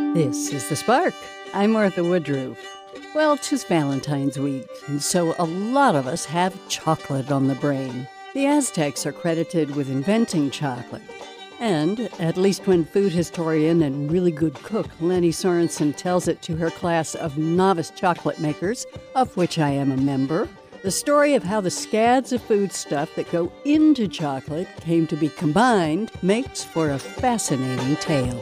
This is The Spark. I'm Martha Woodruff. Well, 'tis Valentine's week, and so a lot of us have chocolate on the brain. The Aztecs are credited with inventing chocolate. And, at least when food historian and really good cook Lenny Sorensen tells it to her class of novice chocolate makers, of which I am a member, the story of how the scads of foodstuff that go into chocolate came to be combined makes for a fascinating tale.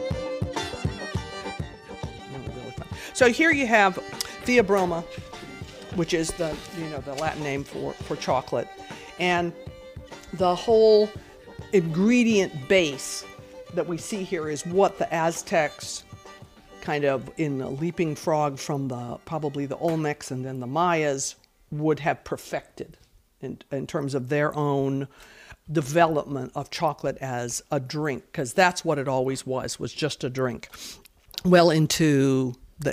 So here you have Theobroma, which is the Latin name for chocolate, and the whole ingredient base that we see here is what the Aztecs, kind of in a leaping frog from probably the Olmecs and then the Mayas, would have perfected in terms of their own development of chocolate as a drink, because that's what it always was just a drink. Well into the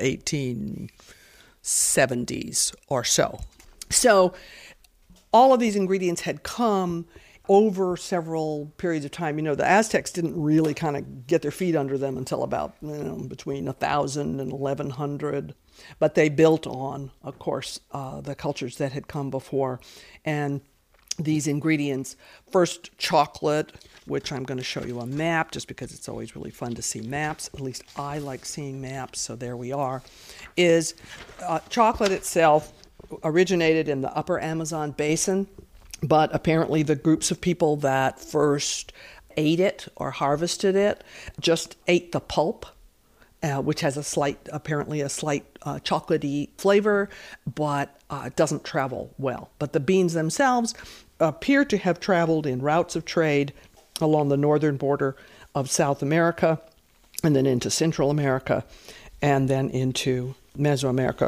1870s or so. So all of these ingredients had come over several periods of time. The Aztecs didn't really kind of get their feet under them until about between 1,000 and 1,100. But they built on, of course, the cultures that had come before. And these ingredients, first chocolate, which I'm going to show you a map just because it's always really fun to see maps. At least I like seeing maps, so there we are. Is chocolate itself originated in the upper Amazon basin, but apparently the groups of people that first ate it or harvested it just ate the pulp, which has apparently a slight chocolatey flavor, but it doesn't travel well. But the beans themselves appear to have traveled in routes of trade along the northern border of South America, and then into Central America, and then into Mesoamerica,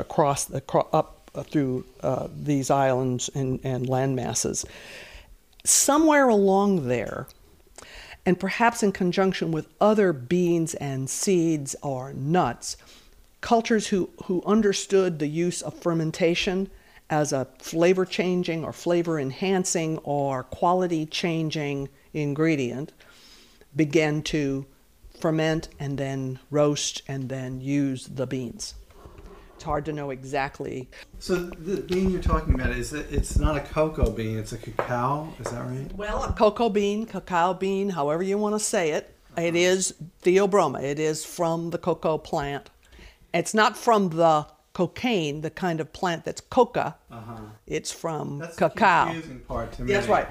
up through these islands and land masses. Somewhere along there, and perhaps in conjunction with other beans and seeds or nuts, cultures who understood the use of fermentation as a flavor changing or flavor enhancing or quality changing ingredient began to ferment and then roast and then use the beans. It's hard to know exactly. So the bean you're talking about, it's not a cocoa bean, it's a cacao, is that right? Well, a cocoa bean, cacao bean, however you want to say it. It is Theobroma. It is from the cocoa plant. It's not from the cocaine, the kind of plant that's coca. It's from cacao. That's the confusing part to me. That's right.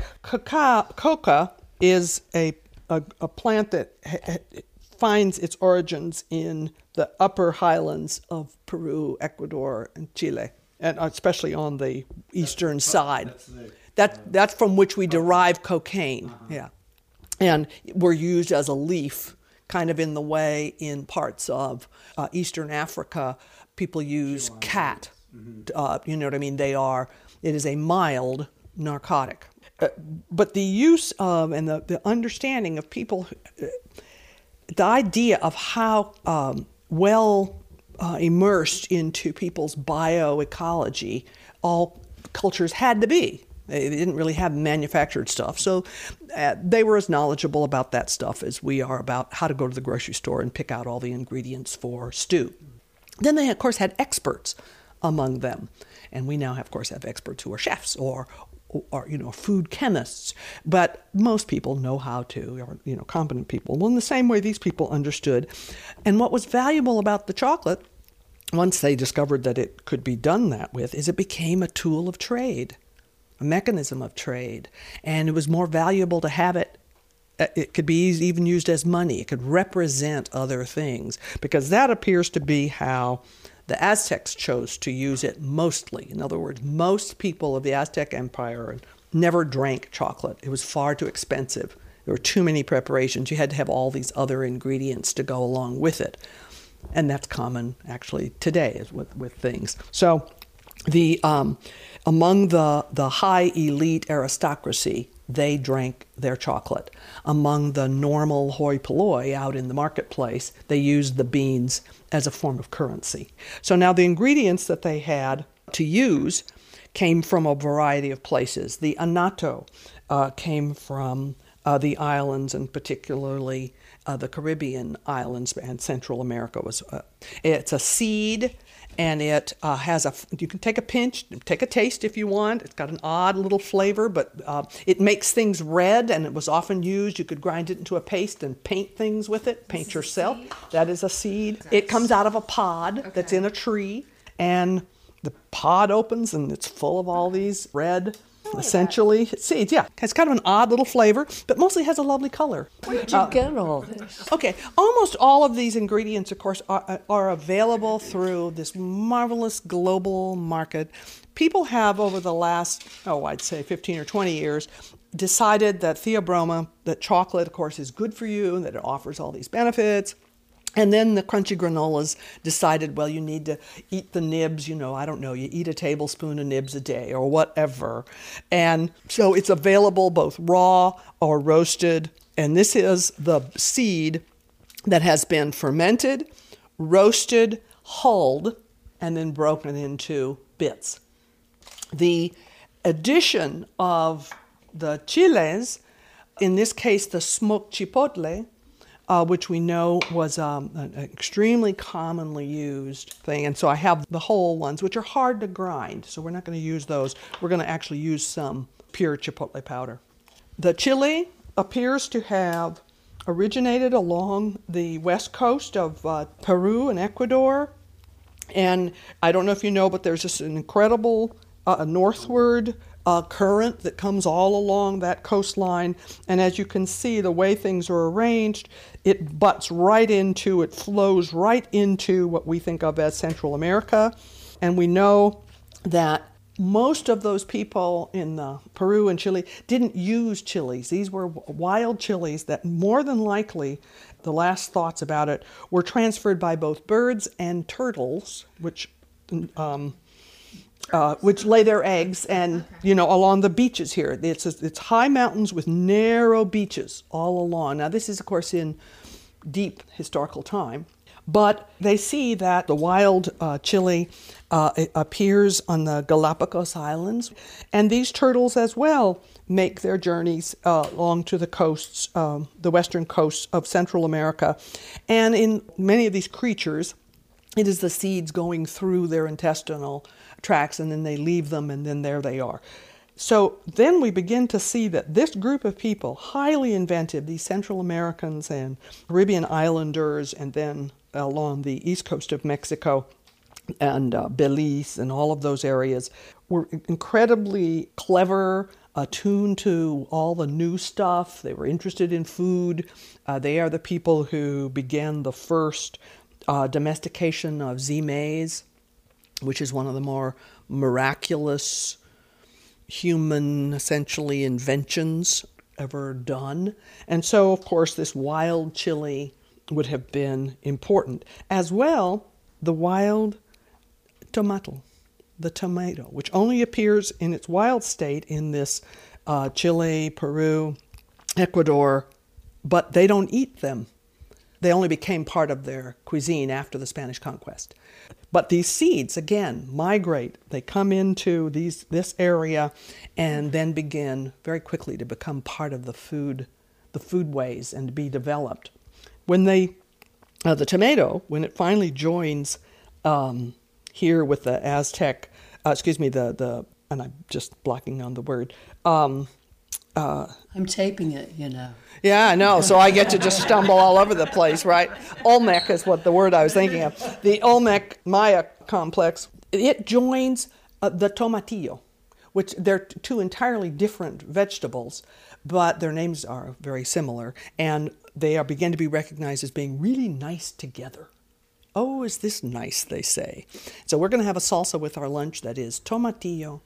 Coca is a plant that finds its origins in the upper highlands of Peru, Ecuador, and Chile, and especially on the eastern side. That's from which we derive cocaine. Yeah, and were used as a leaf, kind of in the way in parts of Eastern Africa people use cat. You know what I mean? It is a mild narcotic. But the use of and the understanding of people, the idea of how immersed into people's bioecology all cultures had to be. They didn't really have manufactured stuff. So they were as knowledgeable about that stuff as we are about how to go to the grocery store and pick out all the ingredients for stew. Then they, of course, had experts among them. And we now, of course, have experts who are chefs or food chemists. But most people know how to, or competent people. Well, in the same way these people understood. And what was valuable about the chocolate, once they discovered that it could be done that with, is it became a tool of trade, a mechanism of trade. And it was more valuable to have it. It could be even used as money. It could represent other things, because that appears to be how the Aztecs chose to use it mostly. In other words, most people of the Aztec Empire never drank chocolate. It was far too expensive. There were too many preparations. You had to have all these other ingredients to go along with it. And that's common, actually, today with things. So among the high elite aristocracy, they drank their chocolate. Among the normal hoi polloi out in the marketplace, they used the beans as a form of currency. So now the ingredients that they had to use came from a variety of places. The annatto came from the islands, and particularly the Caribbean islands and Central America. It's a seed, and it you can take a pinch, take a taste if you want. It's got an odd little flavor, but it makes things red, and it was often used. You could grind it into a paste and paint things with it, paint yourself. That is a seed. It comes out of a pod that's in a tree, and the pod opens, and it's full of all these red, essentially seeds. Yeah, it's kind of an odd little flavor, but mostly has a lovely color. Where did you get all this? Okay, almost all of these ingredients, of course, are available through this marvelous global market. People have, over the last, I'd say 15 or 20 years, decided that theobroma, that chocolate, of course, is good for you, and that it offers all these benefits. And then the crunchy granolas decided, well, you need to eat the nibs, I don't know, you eat a tablespoon of nibs a day or whatever. And so it's available both raw or roasted. And this is the seed that has been fermented, roasted, hulled, and then broken into bits. The addition of the chiles, in this case the smoked chipotle, which we know was an extremely commonly used thing. And so I have the whole ones, which are hard to grind. So we're not going to use those. We're going to actually use some pure chipotle powder. The chili appears to have originated along the west coast of Peru and Ecuador. And I don't know if you know, but there's just an incredible northward current that comes all along that coastline. And as you can see, the way things are arranged, it flows right into what we think of as Central America. And we know that most of those people in Peru and Chile didn't use chilies. These were wild chilies that more than likely, the last thoughts about it, were transferred by both birds and turtles, which lay their eggs along the beaches here. It's high mountains with narrow beaches all along. Now this is of course in deep historical time, but they see that the wild chili appears on the Galapagos Islands, and these turtles as well make their journeys along to the coasts, the western coasts of Central America. And in many of these creatures, it is the seeds going through their intestinal tracts, and then they leave them, and then there they are. So then we begin to see that this group of people, highly inventive, these Central Americans and Caribbean islanders, and then along the east coast of Mexico and Belize and all of those areas, were incredibly clever, attuned to all the new stuff. They were interested in food. They are the people who began the first domestication of Z maize, which is one of the more miraculous human, essentially, inventions ever done. And so, of course, this wild chili would have been important. As well, the wild tomato, which only appears in its wild state in this Chile, Peru, Ecuador, but they don't eat them. They only became part of their cuisine after the Spanish conquest. But these seeds, again, migrate. They come into this area and then begin very quickly to become part of the foodways and to be developed. When the tomato, when it finally joins here with the Aztec, and I'm just blocking on the word. I'm taping it, Yeah, I know. So I get to just stumble all over the place, right? Olmec is what the word I was thinking of. The Olmec Maya complex, it joins the tomatillo, which they're two entirely different vegetables, but their names are very similar, and they begin to be recognized as being really nice together. Oh, is this nice, they say. So we're going to have a salsa with our lunch that is tomatillo,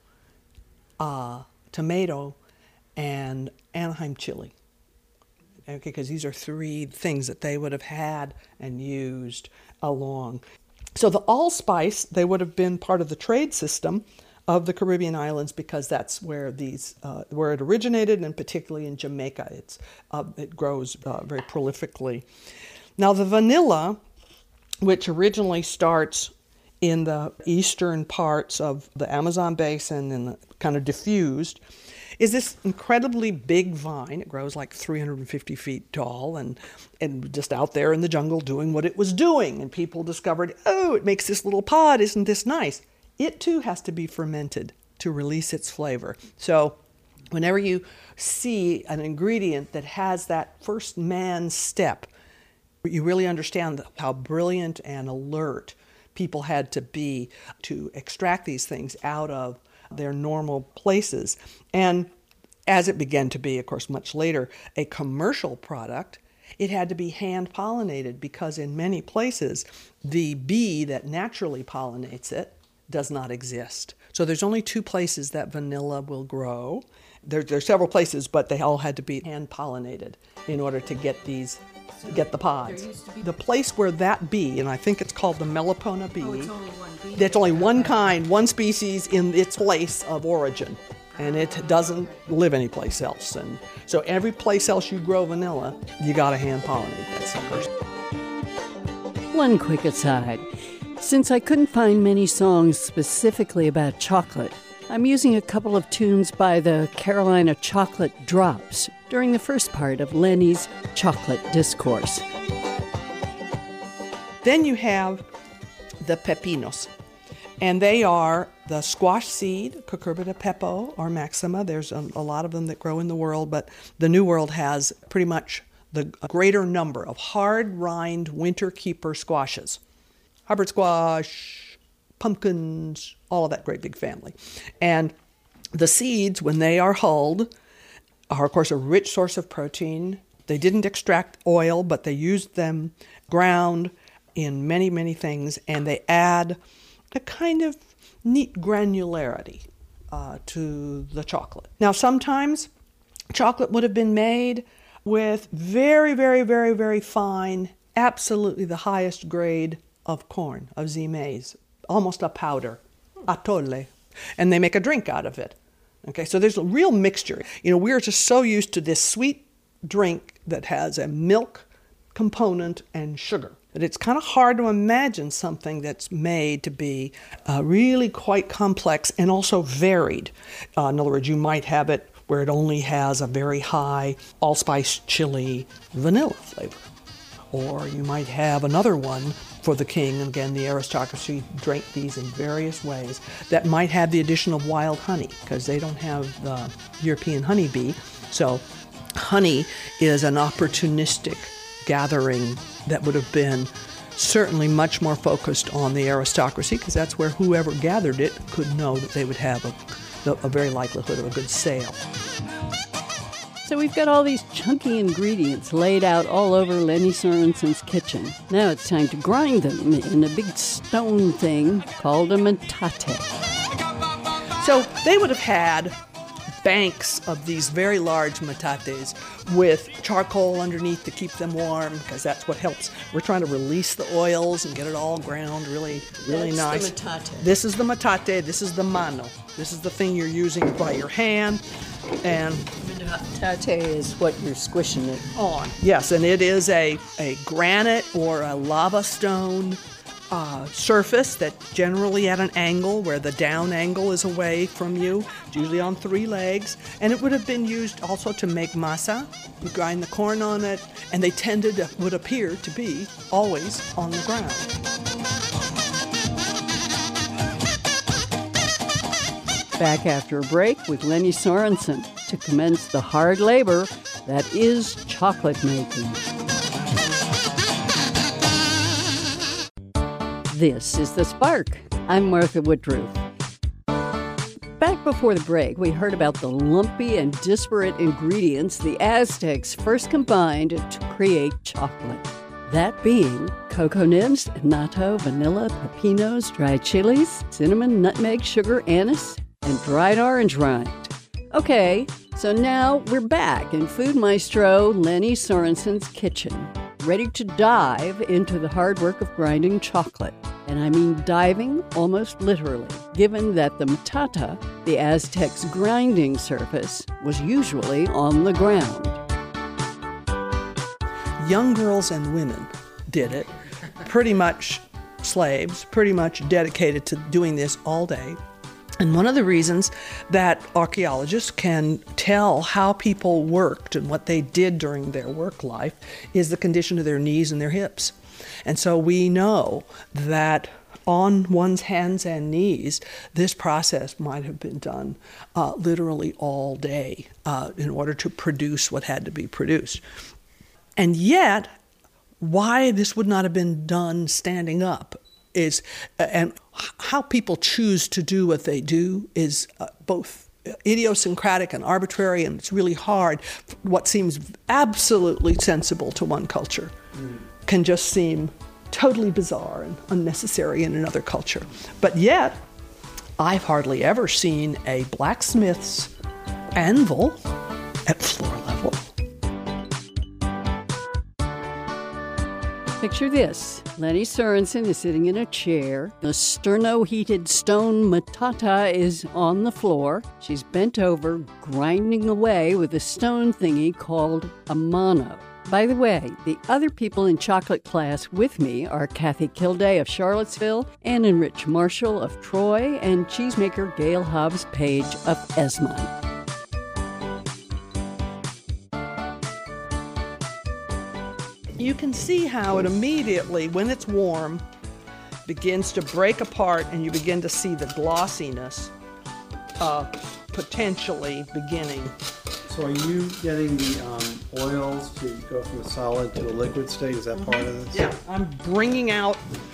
tomato, and Anaheim chili. Okay, because these are three things that they would have had and used along. So the allspice, they would have been part of the trade system of the Caribbean islands because that's where where it originated, and particularly in Jamaica, it grows very prolifically. Now the vanilla, which originally starts in the eastern parts of the Amazon basin and kind of diffused, is this incredibly big vine. It grows like 350 feet tall and just out there in the jungle doing what it was doing. And people discovered, oh, it makes this little pod. Isn't this nice? It too has to be fermented to release its flavor. So whenever you see an ingredient that has that first man step, you really understand how brilliant and alert people had to be to extract these things out of their normal places. And as it began to be, of course, much later, a commercial product, it had to be hand-pollinated because in many places, the bee that naturally pollinates it does not exist. So there's only 2 places that vanilla will grow. There's several places, but they all had to be hand-pollinated in order to get the pods. The place where that bee, and I think it's called the Melipona bee, it's only one bee. that's only one kind, one species in its place of origin, and it doesn't live anyplace else. And so every place else you grow vanilla, you got to hand-pollinate that sucker. One quick aside. Since I couldn't find many songs specifically about chocolate, I'm using a couple of tunes by the Carolina Chocolate Drops during the first part of Lenny's chocolate discourse. Then you have the pepinos, and they are the squash seed, Cucurbita pepo or maxima. There's a lot of them that grow in the world, but the New World has pretty much the greater number of hard-rind winter keeper squashes. Hubbard squash, pumpkins, all of that great big family. And the seeds, when they are hulled, are, of course, a rich source of protein. They didn't extract oil, but they used them ground in many, many things, and they add a kind of neat granularity to the chocolate. Now, sometimes chocolate would have been made with very, very, very, very fine, absolutely the highest grade of corn, of Z-maize, almost a powder, atole, and they make a drink out of it. Okay, so there's a real mixture. We're just so used to this sweet drink that has a milk component and sugar that it's kind of hard to imagine something that's made to be really quite complex and also varied. In other words, you might have it where it only has a very high allspice chili vanilla flavor. Or you might have another one for the king, and again, the aristocracy drank these in various ways, that might have the addition of wild honey, because they don't have the European honeybee. So honey is an opportunistic gathering that would have been certainly much more focused on the aristocracy, because that's where whoever gathered it could know that they would have a very likelihood of a good sale. So we've got all these chunky ingredients laid out all over Lenny Sorensen's kitchen. Now it's time to grind them in a big stone thing called a metate. So they would have had banks of these very large metates with charcoal underneath to keep them warm, because that's what helps. We're trying to release the oils and get it all ground really, really nice. The metate. This is the metate. This is the mano. This is the thing you're using by your hand. And metate is what you're squishing it on. Yes, and it is a granite or a lava stone surface that generally at an angle where the down angle is away from you. It's usually on 3 legs. And it would have been used also to make masa. You grind the corn on it, and they would appear to be always on the ground. Back after a break with Lenny Sorensen to commence the hard labor that is chocolate making. This is The Spark. I'm Martha Woodruff. Back before the break, we heard about the lumpy and disparate ingredients the Aztecs first combined to create chocolate. That being cocoa nibs, natto, vanilla, pepinos, dried chilies, cinnamon, nutmeg, sugar, anise, and dried orange rind. Okay, so now we're back in Food Maestro Lenny Sorensen's kitchen, ready to dive into the hard work of grinding chocolate. And I mean diving almost literally, given that the metate, the Aztecs' grinding surface, was usually on the ground. Young girls and women did it, pretty much slaves, pretty much dedicated to doing this all day. And one of the reasons that archaeologists can tell how people worked and what they did during their work life is the condition of their knees and their hips. And so we know that on one's hands and knees, this process might have been done literally all day in order to produce what had to be produced. And yet, why this would not have been done standing up is, and how people choose to do what they do is both idiosyncratic and arbitrary, and it's really hard. What seems absolutely sensible to one culture can just seem totally bizarre and unnecessary in another culture. But yet, I've hardly ever seen a blacksmith's anvil at floor level. Picture this. Lenny Sorensen is sitting in a chair. The sterno-heated stone matata is on the floor. She's bent over, grinding away with a stone thingy called a mano. By the way, the other people in chocolate class with me are Kathy Kilday of Charlottesville, Ann and Rich Marshall of Troy, and cheesemaker Gail Hobbs Page of Esmond. You can see how it immediately, when it's warm, begins to break apart, and you begin to see the glossiness potentially beginning. So are you getting the oils to go from a solid to a liquid state? Is that part of this? Yeah, I'm bringing out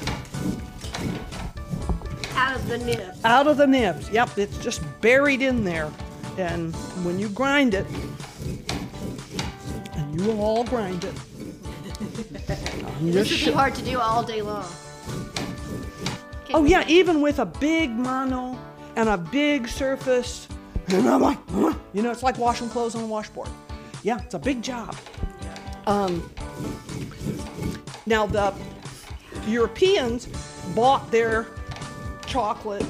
of the nibs. Out of the nibs. Yep, it's just buried in there. And when you grind it, and you will all grind it. This would be hard to do all day long. Oh yeah, even with a big mano and a big surface. You know, it's like washing clothes on a washboard. Yeah, it's a big job. Now the Europeans bought their chocolate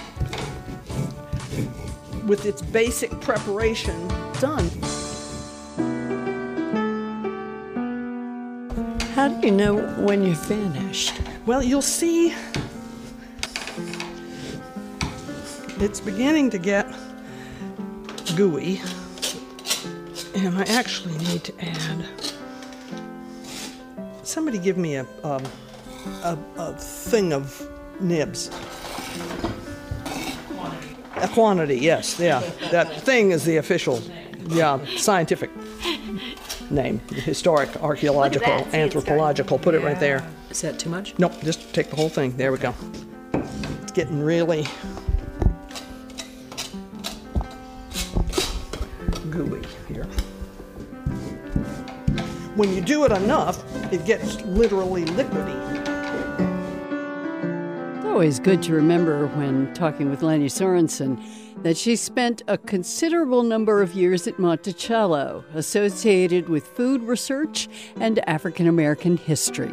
with its basic preparation done. How do you know when you're finished? Well, you'll see it's beginning to get gooey, and I actually need to add. Somebody give me a thing of nibs. A quantity, yes, yeah. That thing is the official, scientific name, historic, archaeological, anthropological. Put it right there. Is that too much? Nope, just take the whole thing. There we go. It's getting really gooey here. When you do it enough, it gets literally liquidy. It's always good to remember when talking with Lenny Sorensen that she spent a considerable number of years at Monticello, associated with food research and African American history.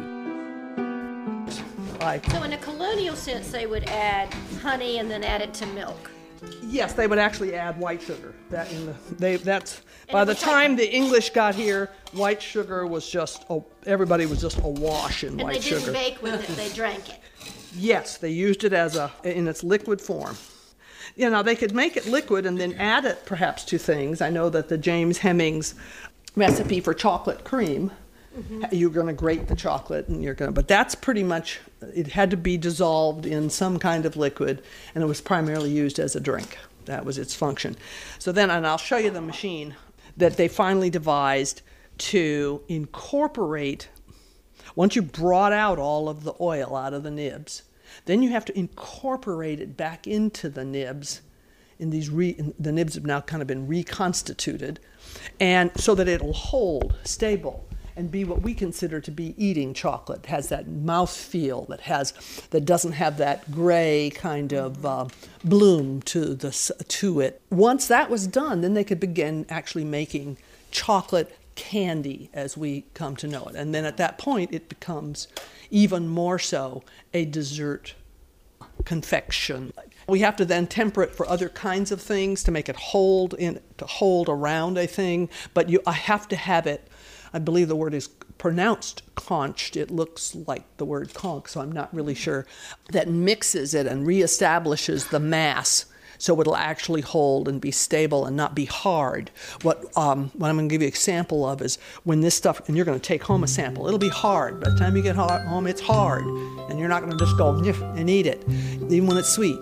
So in a colonial sense, they would add honey and then add it to milk. Yes, they would actually add white sugar. By the time the English got here, white sugar was just everybody was just awash in white sugar. And they didn't bake with it; they drank it. Yes, they used it in its liquid form. You know, they could make it liquid and then add it perhaps to things. I know that the James Hemmings recipe for chocolate cream, you're going to grate the chocolate but that's pretty much, it had to be dissolved in some kind of liquid, and it was primarily used as a drink. That was its function. So then, and I'll show you the machine that they finally devised to incorporate, once you brought out all of the oil out of the nibs, then you have to incorporate it back into the nibs. The nibs have now kind of been reconstituted, and so that it'll hold stable and be what we consider to be eating chocolate. It has that mouthfeel that doesn't have that gray kind of bloom to it. Once that was done, then they could begin actually making chocolate candy as we come to know it. And then at that point, it becomes even more so a dessert confection. We have to then temper it for other kinds of things to make it hold around a thing, but I have to have it, I believe the word is pronounced conched. It looks like the word conch, so I'm not really sure. That mixes it and reestablishes the mass so it'll actually hold and be stable and not be hard. What I'm going to give you an example of is when this stuff, and you're going to take home a sample, it'll be hard. By the time you get home, it's hard, and you're not going to just go and eat it, even when it's sweet.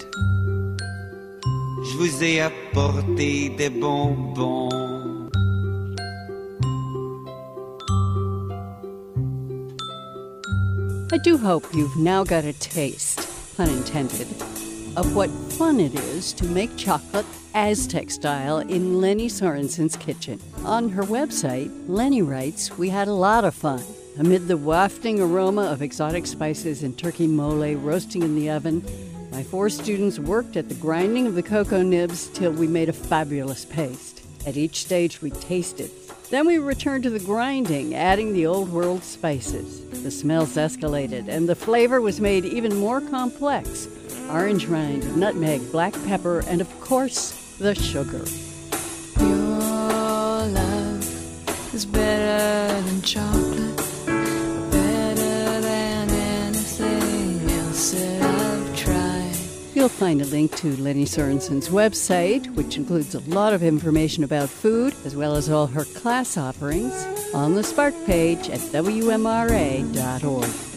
Je vous ai apporté des bonbons. I do hope you've now got a taste, pun intended, of what fun it is to make chocolate Aztec style in Lenny Sorensen's kitchen. On her website, Lenny writes, "We had a lot of fun. Amid the wafting aroma of exotic spices and turkey mole roasting in the oven, my 4 students worked at the grinding of the cocoa nibs till we made a fabulous paste. At each stage we tasted. Then we returned to the grinding, adding the old world spices. The smells escalated, and the flavor was made even more complex. Orange rind, nutmeg, black pepper, and of course, the sugar." Your love is better than chocolate, better than anything else that I've tried. You'll find a link to Lenny Sorensen's website, which includes a lot of information about food, as well as all her class offerings, on the Spark page at WMRA.org.